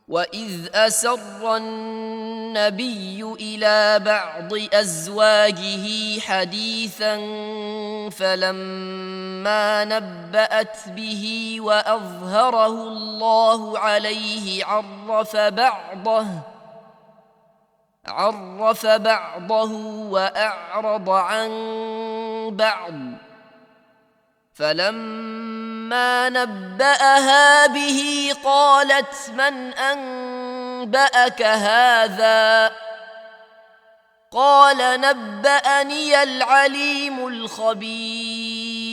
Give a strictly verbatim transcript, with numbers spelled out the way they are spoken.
وإذ أسر النبي إلى بعض أزواجه حديثا فلما نبأت به وأظهره الله عليه عرف بعضه عرف بعضه وأعرض عن بعض فلما نبأها به قالت من أنبأك هذا قال نبأني العليم الخبير